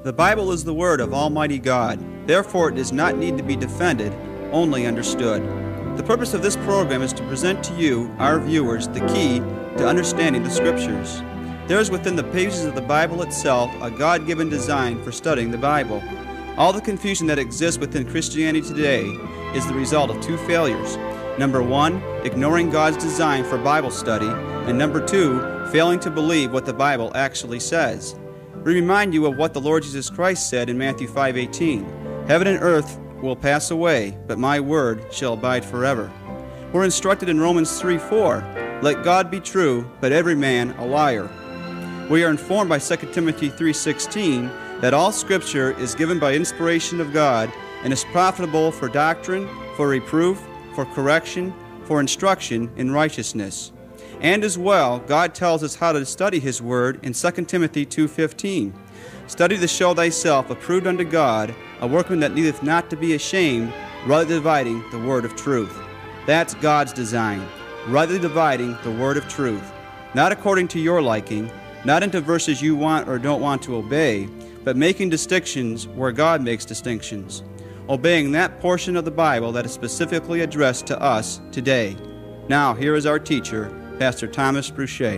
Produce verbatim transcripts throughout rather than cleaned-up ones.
The Bible is the Word of Almighty God. Therefore, it does not need to be defended, only understood. The purpose of this program is to present to you, our viewers, the key to understanding the Scriptures. There is within the pages of the Bible itself a God-given design for studying the Bible. All the confusion that exists within Christianity today is the result of two failures. Number one, ignoring God's design for Bible study, and number two, failing to believe what the Bible actually says. We remind you of what the Lord Jesus Christ said in Matthew five eighteen. Heaven and earth will pass away, but my word shall abide forever. We're instructed in Romans three four, let God be true, but every man a liar. We are informed by Second Timothy three sixteen that all Scripture is given by inspiration of God and is profitable for doctrine, for reproof, for correction, for instruction in righteousness. And as well, God tells us how to study His Word in Second Timothy two fifteen. Study to show thyself approved unto God, a workman that needeth not to be ashamed, rightly dividing the word of truth. That's God's design, rightly dividing the word of truth. Not according to your liking, not into verses you want or don't want to obey, but making distinctions where God makes distinctions. Obeying that portion of the Bible that is specifically addressed to us today. Now, here is our teacher, Pastor Thomas Bruchet.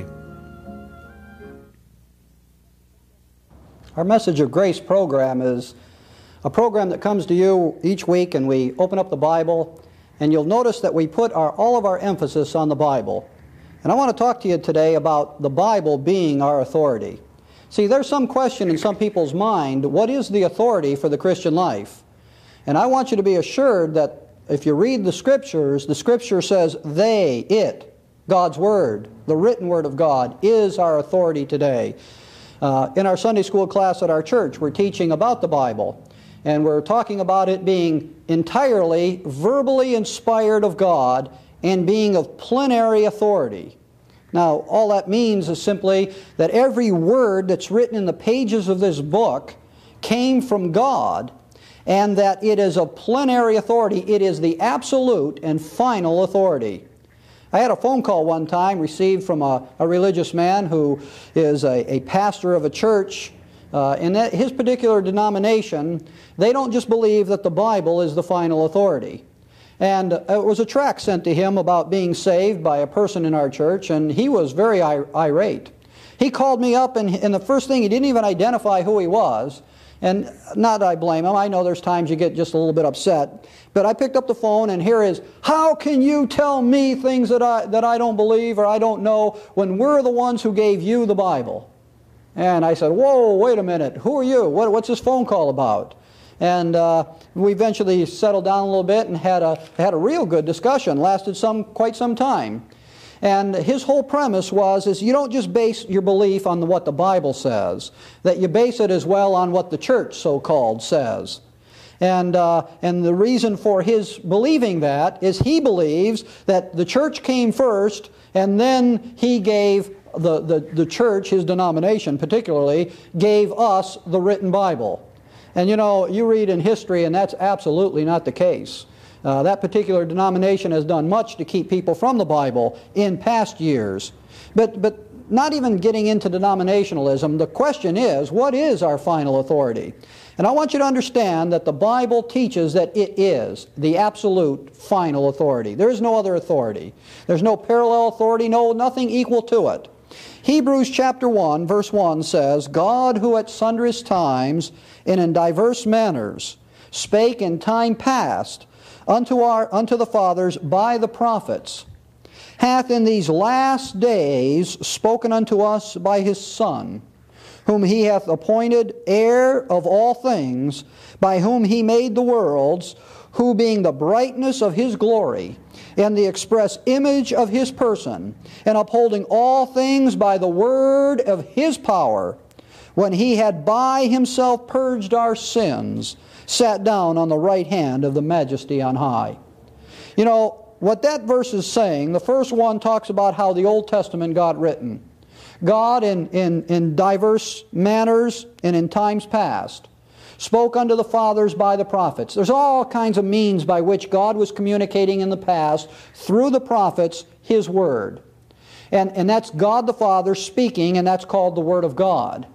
Our Message of Grace program is a program that comes to you each week, and we open up the Bible, and you'll notice that we put our, all of our emphasis on the Bible. And I want to talk to you today about the Bible being our authority. See, there's some question in some people's mind, what is the authority for the Christian life? And I want you to be assured that if you read the Scriptures, the Scripture says they, it, God's Word, the written Word of God, is our authority today. Uh, in our Sunday school class at our church, we're teaching about the Bible, and we're talking about it being entirely verbally inspired of God and being of plenary authority. Now, all that means is simply that every word that's written in the pages of this book came from God, and that it is of plenary authority. It is the absolute and final authority. I had a phone call one time received from a, a religious man who is a, a pastor of a church. Uh, in that, his particular denomination, they don't just believe that the Bible is the final authority. And uh, it was a tract sent to him about being saved by a person in our church, and he was very ir- irate. He called me up, and, and the first thing, he didn't even identify who he was. And not that I blame him. I know there's times you get just a little bit upset. But I picked up the phone, and here is, how can you tell me things that I, that I don't believe or I don't know when we're the ones who gave you the Bible? And I said, whoa, wait a minute. Who are you? What, what's this phone call about? And uh, we eventually settled down a little bit and had a, had a real good discussion. Lasted some quite some time. And his whole premise was, is you don't just base your belief on the, what the Bible says, that you base it as well on what the church, so-called, says. And, uh, and the reason for his believing that is he believes that the church came first, and then he gave, the, the, the church, his denomination particularly, gave us the written Bible. And you know, you read in history, and that's absolutely not the case. Uh, that particular denomination has done much to keep people from the Bible in past years. But, but not even getting into denominationalism, the question is, what is our final authority? And I want you to understand that the Bible teaches that it is the absolute final authority. There is no other authority. There's no parallel authority, no, nothing equal to it. Hebrews chapter one, verse one says, God who at sundry times and in diverse manners spake in time past unto our unto the fathers by the prophets, hath in these last days spoken unto us by His Son, whom He hath appointed heir of all things, by whom He made the worlds, who being the brightness of His glory, and the express image of His person, and upholding all things by the word of His power, when He had by Himself purged our sins, sat down on the right hand of the Majesty on high. You know, what that verse is saying, the first one talks about how the Old Testament got written. God in, in, in diverse manners and in times past spoke unto the fathers by the prophets. There's all kinds of means by which God was communicating in the past through the prophets His Word. And, and that's God the Father speaking, and that's called the Word of God.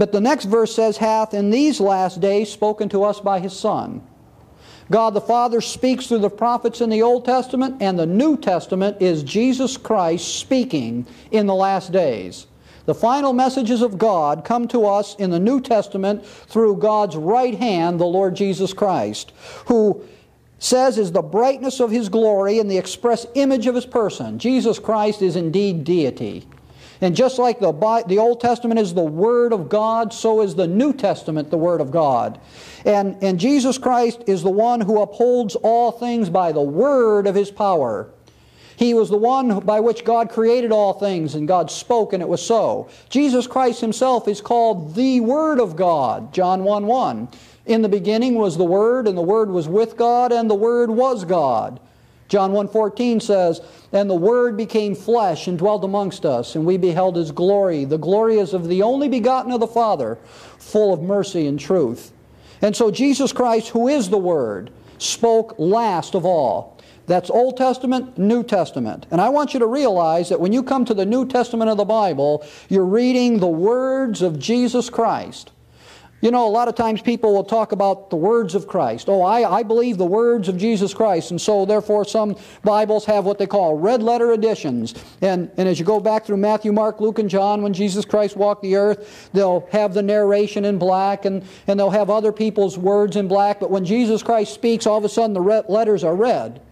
But the next verse says, hath in these last days spoken to us by His Son. God the Father speaks through the prophets in the Old Testament, and the New Testament is Jesus Christ speaking in the last days. The final messages of God come to us in the New Testament through God's right hand, the Lord Jesus Christ, who says is the brightness of His glory and the express image of His person. Jesus Christ is indeed deity. And just like the, the Old Testament is the Word of God, so is the New Testament the Word of God. And, and Jesus Christ is the one who upholds all things by the word of His power. He was the one by which God created all things, and God spoke, and it was so. Jesus Christ Himself is called the Word of God, John one one. In the beginning was the Word, and the Word was with God, and the Word was God. John one fourteen says, and the Word became flesh and dwelt amongst us, and we beheld His glory. The glory is of the only begotten of the Father, full of mercy and truth. And so Jesus Christ, who is the Word, spoke last of all. That's Old Testament, New Testament. And I want you to realize that when you come to the New Testament of the Bible, you're reading the words of Jesus Christ. You know, a lot of times people will talk about the words of Christ. Oh, I, I believe the words of Jesus Christ. And so, therefore, some Bibles have what they call red letter editions. And, and as you go back through Matthew, Mark, Luke, and John, when Jesus Christ walked the earth, they'll have the narration in black, and, and they'll have other people's words in black. But when Jesus Christ speaks, all of a sudden the red letters are red.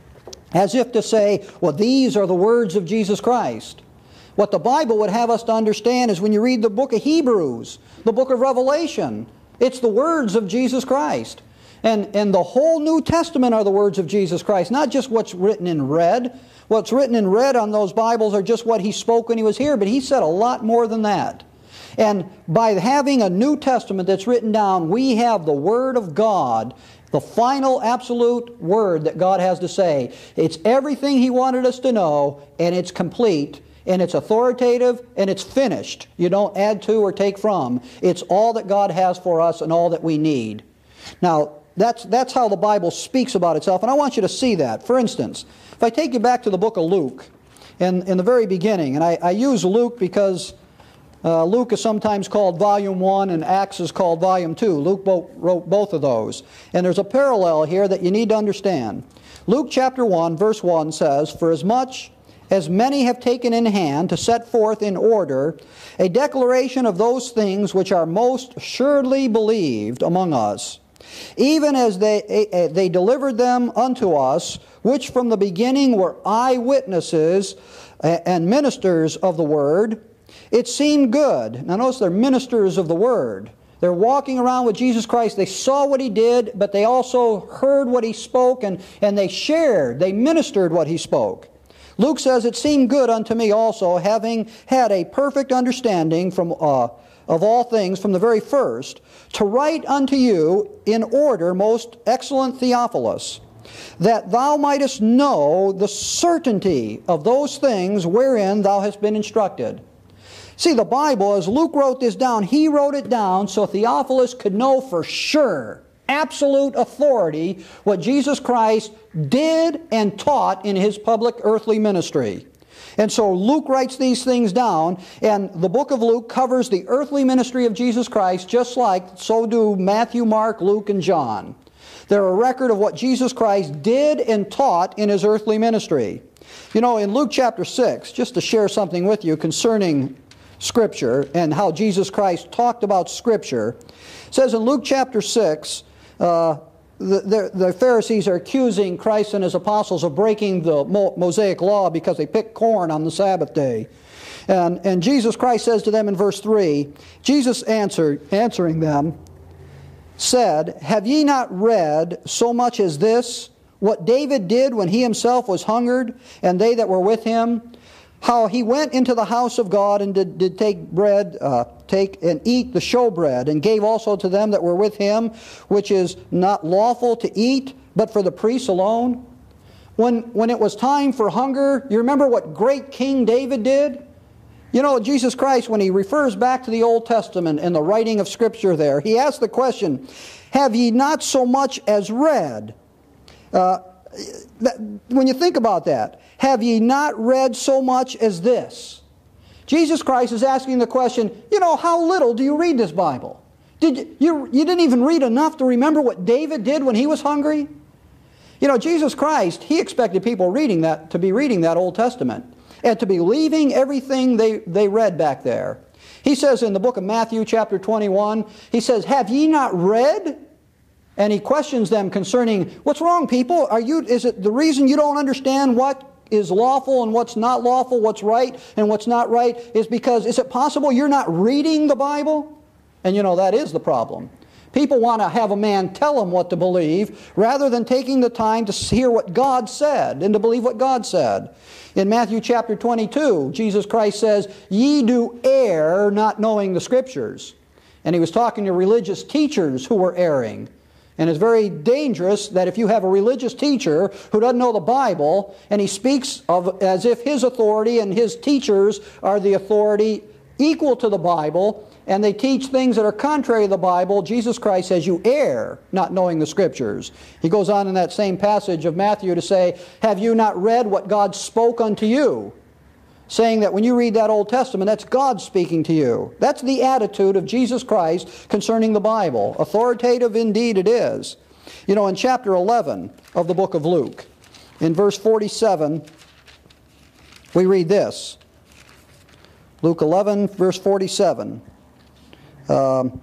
As if to say, well, these are the words of Jesus Christ. What the Bible would have us to understand is when you read the book of Hebrews, the book of Revelation, it's the words of Jesus Christ. And, and the whole New Testament are the words of Jesus Christ, not just what's written in red. What's written in red on those Bibles are just what He spoke when He was here, but He said a lot more than that. And by having a New Testament that's written down, we have the Word of God, the final absolute Word that God has to say. It's everything He wanted us to know, and it's complete. And it's authoritative, and it's finished. You don't add to or take from. It's all that God has for us and all that we need. Now, that's, that's how the Bible speaks about itself, and I want you to see that. For instance, if I take you back to the book of Luke, in, in the very beginning, and I, I use Luke because uh, Luke is sometimes called Volume one, and Acts is called Volume two. Luke bo- wrote both of those. And there's a parallel here that you need to understand. Luke chapter one, verse one says, for as much as many have taken in hand to set forth in order a declaration of those things which are most assuredly believed among us, even as they, they delivered them unto us, which from the beginning were eyewitnesses and ministers of the Word, it seemed good. Now notice they're ministers of the Word. They're walking around with Jesus Christ. They saw what He did, but they also heard what He spoke, and, and they shared, they ministered what He spoke. Luke says, it seemed good unto me also, having had a perfect understanding from uh, of all things from the very first, to write unto you in order, most excellent Theophilus, that thou mightest know the certainty of those things wherein thou hast been instructed. See, the Bible, as Luke wrote this down, he wrote it down so Theophilus could know for sure, absolute authority, what Jesus Christ did and taught in His public earthly ministry. And so Luke writes these things down, and the book of Luke covers the earthly ministry of Jesus Christ, just like so do Matthew, Mark, Luke, and John. They're a record of what Jesus Christ did and taught in His earthly ministry. You know, in Luke chapter six, just to share something with you concerning Scripture and how Jesus Christ talked about Scripture, it says in Luke chapter six, uh, the, the, the Pharisees are accusing Christ and His apostles of breaking the Mosaic law because they picked corn on the Sabbath day. And, and Jesus Christ says to them in verse three, Jesus answered, answering them, said, have ye not read so much as this, what David did when he himself was hungered, and they that were with him, how he went into the house of God and did, did take bread, uh, take and eat the showbread, and gave also to them that were with him, which is not lawful to eat, but for the priests alone? When, when it was time for hunger, you remember what great King David did? You know, Jesus Christ, when He refers back to the Old Testament and the writing of Scripture there, He asks the question, have ye not so much as read? Uh, that, when you think about that, have ye not read so much as this? Jesus Christ is asking the question, you know, how little do you read this Bible? Did you, you, you didn't even read enough to remember what David did when he was hungry? You know, Jesus Christ, He expected people reading that, to be reading that Old Testament and to believing everything they, they read back there. He says in the book of Matthew chapter twenty-one, He says, have ye not read? And He questions them concerning, what's wrong, people? Are you, is it the reason you don't understand what is lawful and what's not lawful, what's right and what's not right, is because, is it possible you're not reading the Bible? And you know, that is the problem. People want to have a man tell them what to believe rather than taking the time to hear what God said and to believe what God said. In Matthew chapter twenty-two, Jesus Christ says, ye do err not knowing the Scriptures. And He was talking to religious teachers who were erring. And it's very dangerous that if you have a religious teacher who doesn't know the Bible and he speaks of as if his authority and his teachers are the authority equal to the Bible, and they teach things that are contrary to the Bible, Jesus Christ says, you err, not knowing the Scriptures. He goes on in that same passage of Matthew to say, have you not read what God spoke unto you? Saying that when you read that Old Testament, that's God speaking to you. That's the attitude of Jesus Christ concerning the Bible. Authoritative indeed it is. You know, in chapter eleven of the book of Luke, in verse forty-seven, we read this. Luke eleven, verse forty-seven. Um,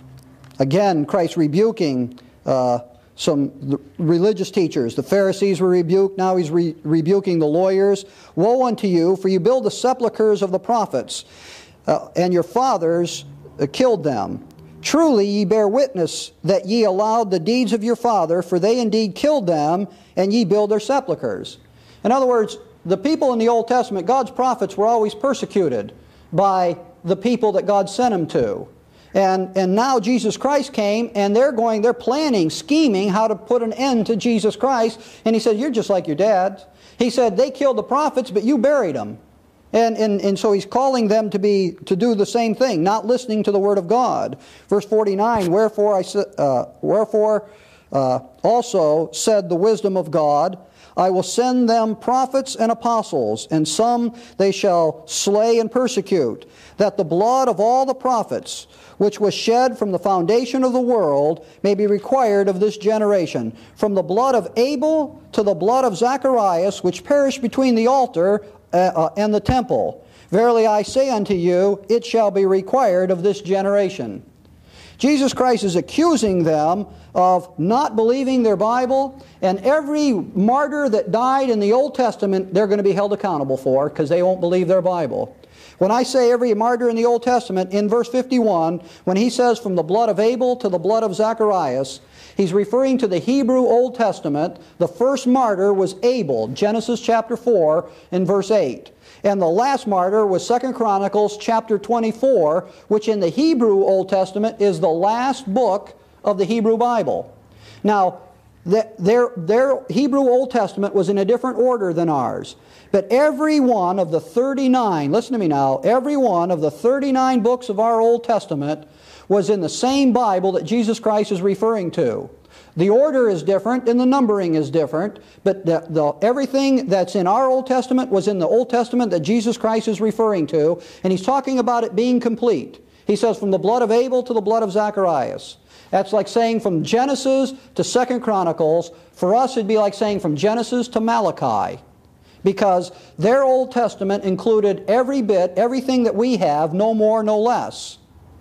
again, Christ rebuking uh, some religious teachers. The Pharisees were rebuked. Now He's re rebuking the lawyers. Woe unto you, for you build the sepulchres of the prophets, uh, and your fathers uh, killed them. Truly ye bear witness that ye allowed the deeds of your father, for they indeed killed them, and ye build their sepulchres. In other words, the people in the Old Testament, God's prophets, were always persecuted by the people that God sent them to. And, and now Jesus Christ came, and they're going, they're planning, scheming how to put an end to Jesus Christ. And He said, you're just like your dad. He said, they killed the prophets, but you buried them. And, and, and so He's calling them to be to do the same thing, not listening to the Word of God. Verse forty-nine, Wherefore, I, uh, wherefore uh, also said the wisdom of God, I will send them prophets and apostles, and some they shall slay and persecute, that the blood of all the prophets, which was shed from the foundation of the world, may be required of this generation, from the blood of Abel to the blood of Zacharias, which perished between the altar uh, uh, and the temple. Verily I say unto you, it shall be required of this generation. Jesus Christ is accusing them of not believing their Bible, and every martyr that died in the Old Testament, they're going to be held accountable for because they won't believe their Bible. When I say every martyr in the Old Testament, in verse fifty-one, when he says from the blood of Abel to the blood of Zacharias, he's referring to the Hebrew Old Testament. The first martyr was Abel, Genesis chapter four in verse eight. And the last martyr was Second Chronicles chapter twenty-four, which in the Hebrew Old Testament is the last book of the Hebrew Bible. Now, their, their Hebrew Old Testament was in a different order than ours. But every one of the thirty-nine, listen to me now, every one of the thirty-nine books of our Old Testament was in the same Bible that Jesus Christ is referring to. The order is different and the numbering is different, but the, the, everything that's in our Old Testament was in the Old Testament that Jesus Christ is referring to, and He's talking about it being complete. He says from the blood of Abel to the blood of Zacharias. That's like saying from Genesis to Second Chronicles. For us it'd be like saying from Genesis to Malachi. Because their Old Testament included every bit, everything that we have, no more, no less.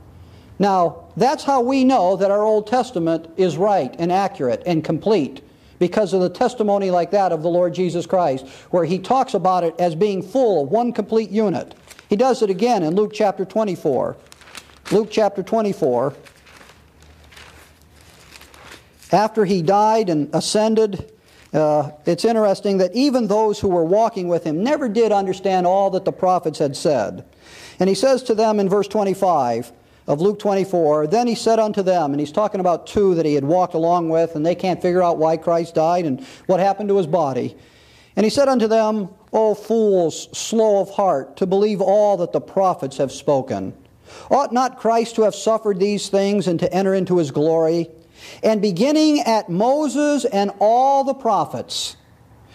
Now, that's how we know that our Old Testament is right and accurate and complete, because of the testimony like that of the Lord Jesus Christ, where He talks about it as being full of one complete unit. He does it again in Luke chapter twenty-four. Luke chapter twenty-four. After He died and ascended, Uh, it's interesting that even those who were walking with Him never did understand all that the prophets had said. And He says to them in verse twenty-five of Luke twenty-four, Then He said unto them, and He's talking about two that He had walked along with, and they can't figure out why Christ died and what happened to His body. And He said unto them, O fools, slow of heart, to believe all that the prophets have spoken. Ought not Christ to have suffered these things and to enter into His glory? And beginning at Moses and all the prophets,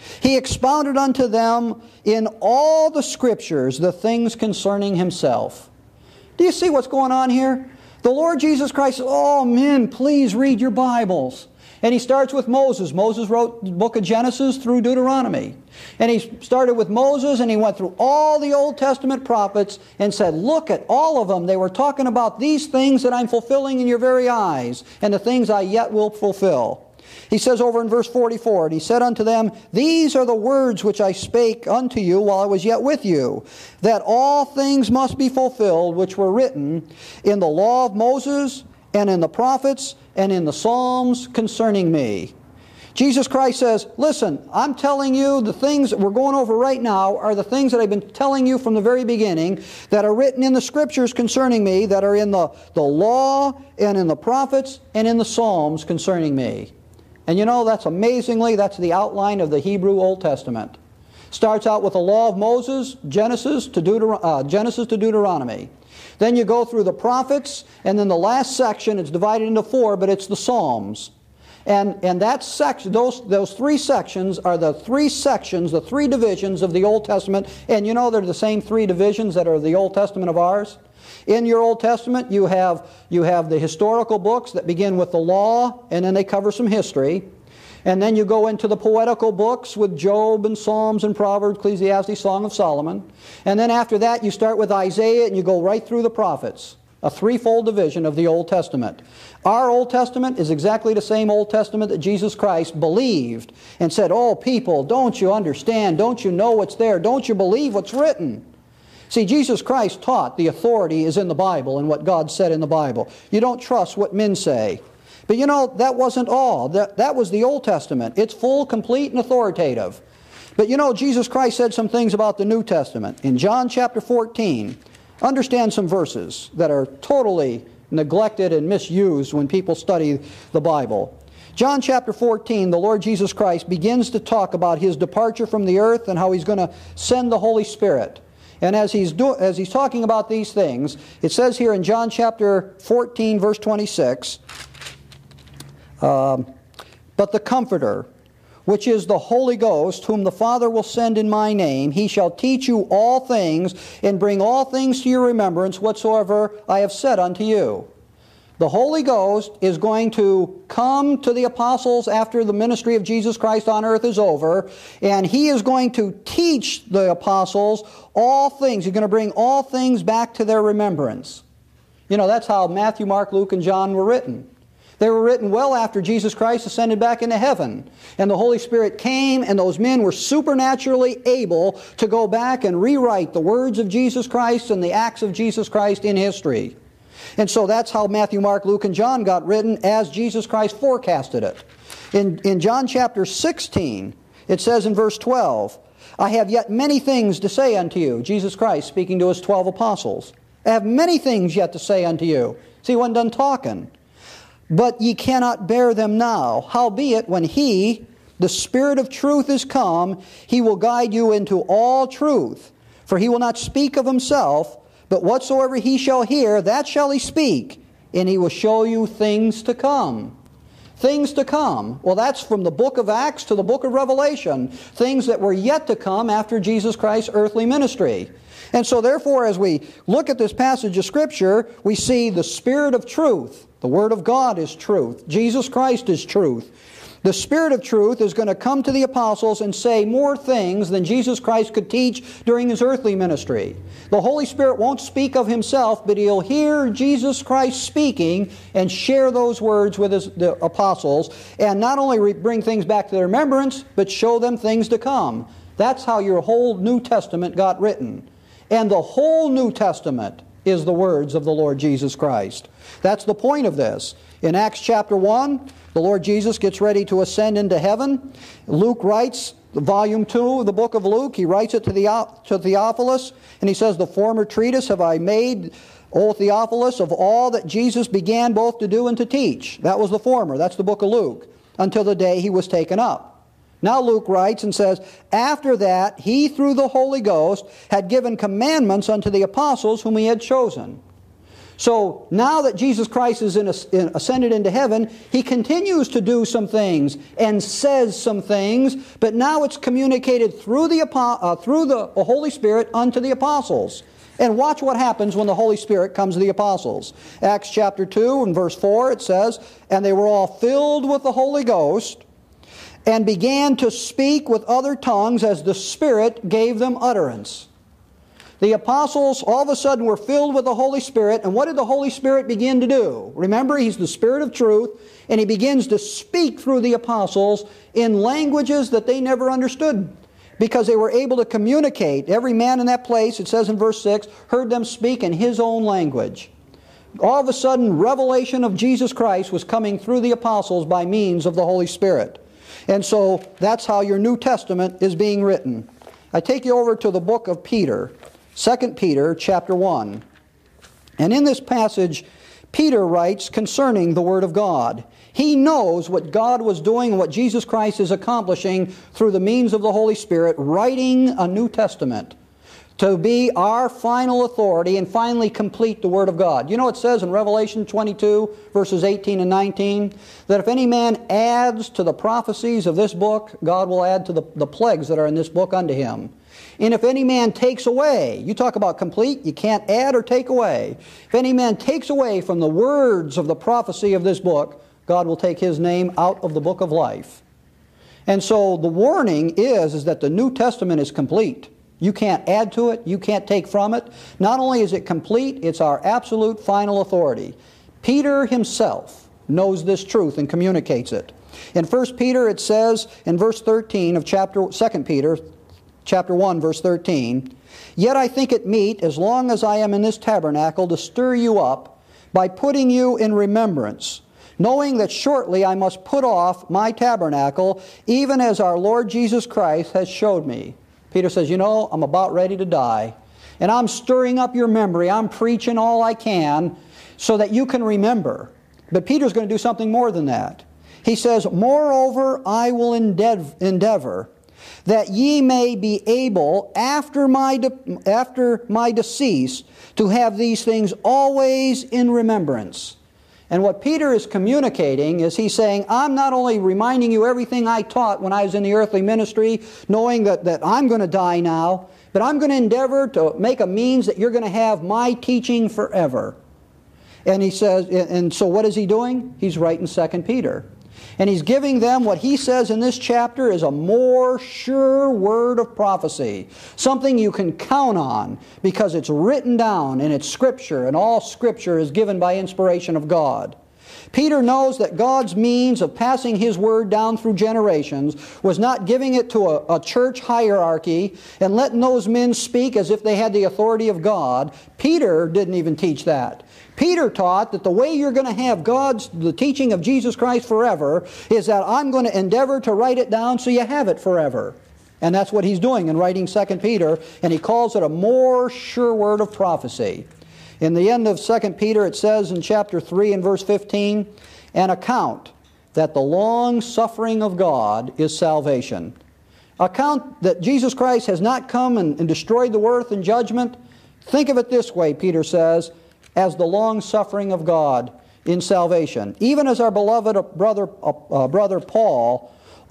He expounded unto them in all the Scriptures the things concerning Himself. Do you see what's going on here? The Lord Jesus Christ says, oh men, please read your Bibles. And He starts with Moses. Moses wrote the book of Genesis through Deuteronomy. And He started with Moses and He went through all the Old Testament prophets and said, look at all of them. They were talking about these things that I'm fulfilling in your very eyes and the things I yet will fulfill. He says over in verse forty-four, and He said unto them, these are the words which I spake unto you while I was yet with you, that all things must be fulfilled which were written in the law of Moses and in the prophets and in the Psalms concerning me. Jesus Christ says, listen, I'm telling you the things that we're going over right now are the things that I've been telling you from the very beginning that are written in the Scriptures concerning me, that are in the, the law and in the prophets and in the Psalms concerning me. And you know, that's amazingly, that's the outline of the Hebrew Old Testament. Starts out with the law of Moses, Genesis to, Deuter- uh, Genesis to Deuteronomy. Then you go through the prophets, and then the last section, it's divided into four, but it's the Psalms. And, and that section, those, those three sections are the three sections, the three divisions of the Old Testament. And you know they're the same three divisions that are the Old Testament of ours. In your Old Testament, you have, you have the historical books that begin with the law, and then they cover some history. And then you go into the poetical books with Job and Psalms and Proverbs, Ecclesiastes, Song of Solomon. And then after that, you start with Isaiah and you go right through the prophets. A threefold division of the Old Testament. Our Old Testament is exactly the same Old Testament that Jesus Christ believed and said, oh people, don't you understand? Don't you know what's there? Don't you believe what's written? See, Jesus Christ taught the authority is in the Bible and what God said in the Bible. You don't trust what men say. But you know, that wasn't all. That, that was the Old Testament. It's full, complete, and authoritative. But you know, Jesus Christ said some things about the New Testament. In John chapter fourteen, understand some verses that are totally neglected and misused when people study the Bible. John chapter fourteen, the Lord Jesus Christ begins to talk about His departure from the earth and how He's going to send the Holy Spirit. And as he's, do, as he's talking about these things, it says here in John chapter fourteen, verse twenty-six, um, but the Comforter, which is the Holy Ghost, whom the Father will send in my name, He shall teach you all things, and bring all things to your remembrance, whatsoever I have said unto you. The Holy Ghost is going to come to the apostles after the ministry of Jesus Christ on earth is over, and He is going to teach the apostles all things. He's going to bring all things back to their remembrance. You know, that's how Matthew, Mark, Luke, and John were written. They were written well after Jesus Christ ascended back into heaven. And the Holy Spirit came, and those men were supernaturally able to go back and rewrite the words of Jesus Christ and the acts of Jesus Christ in history. And so that's how Matthew, Mark, Luke, and John got written as Jesus Christ forecasted it. In, in John chapter sixteen, it says in verse twelve, I have yet many things to say unto you. Jesus Christ speaking to His twelve apostles. I have many things yet to say unto you. See, He wasn't done talking. But ye cannot bear them now. Howbeit, when He, the Spirit of truth, is come, He will guide you into all truth. For He will not speak of Himself, but whatsoever He shall hear, that shall He speak, and He will show you things to come. Things to come. Well, that's from the book of Acts to the book of Revelation. Things that were yet to come after Jesus Christ's earthly ministry. And so therefore, as we look at this passage of Scripture, we see the Spirit of truth. The Word of God is truth. Jesus Christ is truth. The Spirit of truth is going to come to the apostles and say more things than Jesus Christ could teach during His earthly ministry. The Holy Spirit won't speak of Himself, but He'll hear Jesus Christ speaking and share those words with His, the apostles, and not only re- bring things back to their remembrance, but show them things to come. That's how your whole New Testament got written. And the whole New Testament is the words of the Lord Jesus Christ. That's the point of this. In Acts chapter one, the Lord Jesus gets ready to ascend into heaven. Luke writes, volume two of the book of Luke, he writes it to, the, to Theophilus, and he says, the former treatise have I made, O Theophilus, of all that Jesus began both to do and to teach. That was the former, that's the book of Luke, until the day He was taken up. Now Luke writes and says, after that He through the Holy Ghost had given commandments unto the apostles whom He had chosen. So now that Jesus Christ is in, in, ascended into heaven, He continues to do some things and says some things, but now it's communicated through the, uh, through the Holy Spirit unto the apostles. And watch what happens when the Holy Spirit comes to the apostles. Acts chapter two and verse four, it says, "And they were all filled with the Holy Ghost, and began to speak with other tongues as the Spirit gave them utterance." The apostles all of a sudden were filled with the Holy Spirit, and what did the Holy Spirit begin to do? Remember, He's the Spirit of truth, and He begins to speak through the apostles in languages that they never understood, because they were able to communicate. Every man in that place, it says in verse six, heard them speak in his own language. All of a sudden, revelation of Jesus Christ was coming through the apostles by means of the Holy Spirit. And so that's how your New Testament is being written. I take you over to the book of Peter, Second Peter chapter one. And in this passage, Peter writes concerning the Word of God. He knows what God was doing and what Jesus Christ is accomplishing through the means of the Holy Spirit, writing a New Testament to be our final authority and finally complete the Word of God. You know it says in Revelation twenty-two, verses eighteen and nineteen, that if any man adds to the prophecies of this book, God will add to the, the plagues that are in this book unto him. And if any man takes away, you talk about complete, you can't add or take away. If any man takes away from the words of the prophecy of this book, God will take his name out of the book of life. And so the warning is, is that the New Testament is complete. You can't add to it. You can't take from it. Not only is it complete, it's our absolute final authority. Peter himself knows this truth and communicates it. In First Peter it says in verse thirteen of chapter Second Peter chapter one verse thirteen, "Yet I think it meet, as long as I am in this tabernacle, to stir you up by putting you in remembrance, knowing that shortly I must put off my tabernacle, even as our Lord Jesus Christ has showed me." Peter says, you know, I'm about ready to die, and I'm stirring up your memory. I'm preaching all I can so that you can remember. But Peter's going to do something more than that. He says, "Moreover, I will endeav- endeavor that ye may be able, after my, de- after my decease, to have these things always in remembrance." And what Peter is communicating is he's saying, I'm not only reminding you everything I taught when I was in the earthly ministry, knowing that, that I'm going to die now, but I'm going to endeavor to make a means that you're going to have my teaching forever. And he says, and so what is he doing? He's writing Second Peter. And he's giving them what he says in this chapter is a more sure word of prophecy. Something you can count on because it's written down and it's Scripture, and all Scripture is given by inspiration of God. Peter knows that God's means of passing His Word down through generations was not giving it to a, a church hierarchy and letting those men speak as if they had the authority of God. Peter didn't even teach that. Peter taught that the way you're going to have God's, the teaching of Jesus Christ forever, is that I'm going to endeavor to write it down so you have it forever. And that's what he's doing in writing Second Peter, and he calls it a more sure word of prophecy. In the end of Second Peter it says in chapter three and verse fifteen, "An account that the long suffering of God is salvation." Account that Jesus Christ has not come and, and destroyed the earth in judgment. Think of it this way, Peter says, as the long suffering of God in salvation. Even as our beloved brother, uh, brother Paul,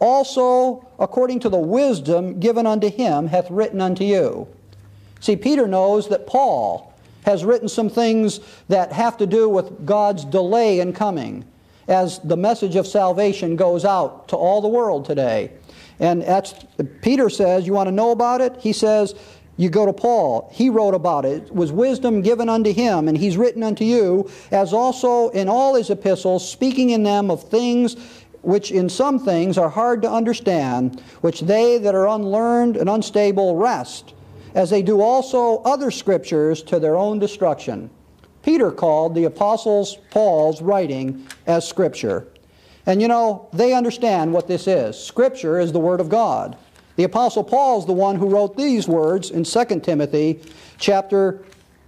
also according to the wisdom given unto him, hath written unto you. See, Peter knows that Paul has written some things that have to do with God's delay in coming, as the message of salvation goes out to all the world today. And that's, Peter says, you want to know about it? He says, you go to Paul. He wrote about it. It was wisdom given unto him, and he's written unto you, as also in all his epistles, speaking in them of things which in some things are hard to understand, which they that are unlearned and unstable wrest, as they do also other scriptures to their own destruction. Peter called the apostles Paul's writing as Scripture. And you know, they understand what this is. Scripture is the Word of God. The Apostle Paul is the one who wrote these words in Second Timothy chapter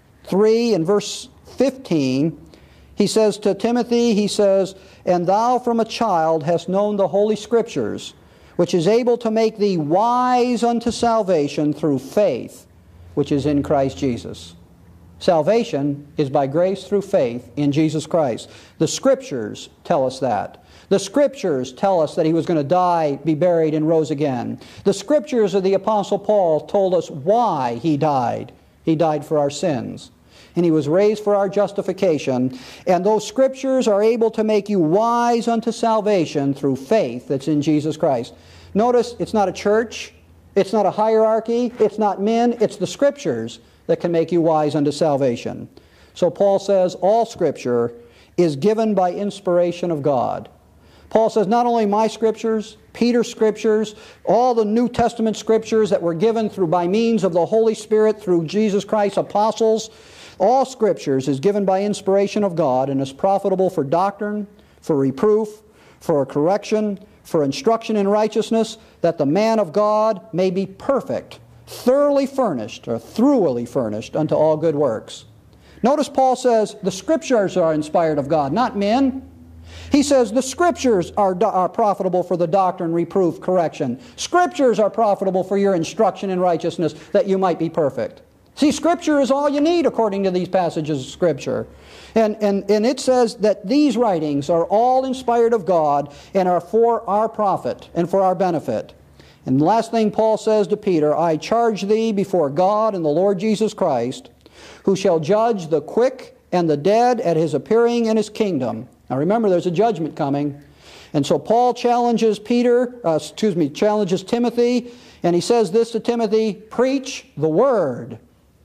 three and verse fifteen. He says to Timothy, he says, "And thou from a child hast known the Holy Scriptures, which is able to make thee wise unto salvation through faith, which is in Christ Jesus." Salvation is by grace through faith in Jesus Christ. The Scriptures tell us that. The Scriptures tell us that He was going to die, be buried, and rose again. The Scriptures of the Apostle Paul told us why He died. He died for our sins. And He was raised for our justification. And those Scriptures are able to make you wise unto salvation through faith that's in Jesus Christ. Notice, it's not a church, it's not a hierarchy, it's not men, it's the Scriptures that can make you wise unto salvation. So Paul says all Scripture is given by inspiration of God. Paul says not only my Scriptures, Peter's Scriptures, all the New Testament Scriptures that were given through by means of the Holy Spirit through Jesus Christ's apostles, all Scriptures is given by inspiration of God and is profitable for doctrine, for reproof, for correction, for instruction in righteousness, that the man of God may be perfect, thoroughly furnished, or thoroughly furnished unto all good works. Notice Paul says the Scriptures are inspired of God, not men. He says the Scriptures are, do- are profitable for the doctrine, reproof, correction. Scriptures are profitable for your instruction in righteousness, that you might be perfect. See, Scripture is all you need according to these passages of Scripture. And, and, and it says that these writings are all inspired of God and are for our profit and for our benefit. And the last thing Paul says to Peter, I charge thee before God and the Lord Jesus Christ, who shall judge the quick and the dead at His appearing in His kingdom. Now remember, there's a judgment coming. And so Paul challenges Peter, uh, excuse me, challenges Timothy, and he says this to Timothy, preach the Word.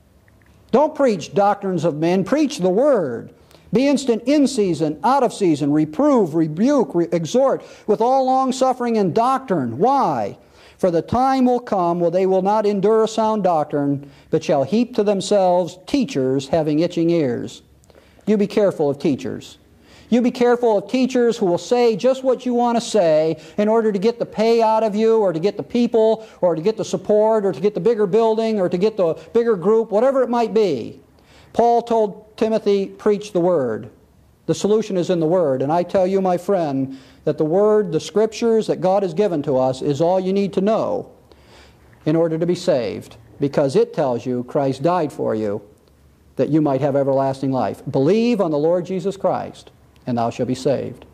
Don't preach doctrines of men, preach the Word. Be instant in season, out of season, reprove, rebuke, re- exhort, with all longsuffering and doctrine. Why? For the time will come when they will not endure sound doctrine, but shall heap to themselves teachers having itching ears. You be careful of teachers. You be careful of teachers who will say just what you want to say in order to get the pay out of you, or to get the people, or to get the support, or to get the bigger building, or to get the bigger group, whatever it might be. Paul told Timothy, preach the Word. The solution is in the Word. And I tell you, my friend, that the Word, the Scriptures that God has given to us is all you need to know in order to be saved. Because it tells you Christ died for you, that you might have everlasting life. Believe on the Lord Jesus Christ, and thou shalt be saved.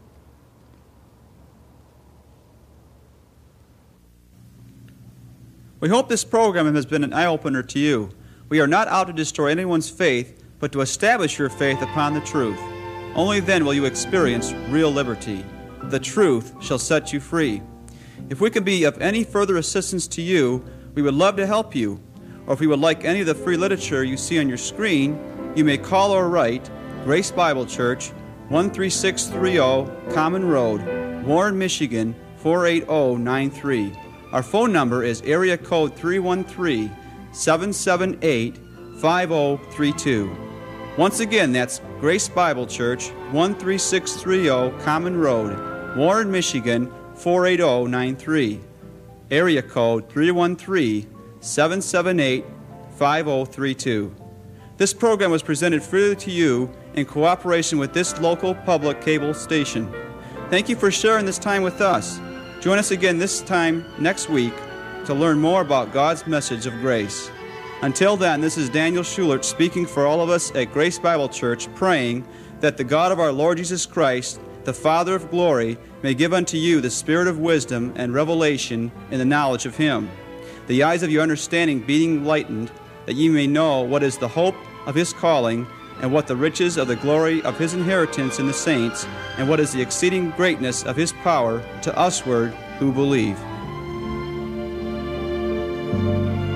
We hope this program has been an eye-opener to you. We are not out to destroy anyone's faith, but to establish your faith upon the truth. Only then will you experience real liberty. The truth shall set you free. If we can be of any further assistance to you, we would love to help you. Or if you would like any of the free literature you see on your screen, you may call or write Grace Bible Church, one three six three zero Common Road, Warren, Michigan, four eight zero nine three. Our phone number is area code three one three, seven seven eight, five zero three two. Once again, that's Grace Bible Church, one three six three zero Common Road, Warren, Michigan, four eight zero nine three. Area code three one three, seven seven eight, five zero three two. This program was presented freely to you in cooperation with this local public cable station. Thank you for sharing this time with us. Join us again this time next week to learn more about God's message of grace. Until then, this is Daniel Schulert speaking for all of us at Grace Bible Church, praying that the God of our Lord Jesus Christ, the Father of glory, may give unto you the spirit of wisdom and revelation in the knowledge of Him, the eyes of your understanding being enlightened, that ye may know what is the hope of His calling, and what the riches of the glory of His inheritance in the saints, and what is the exceeding greatness of His power to usward who believe.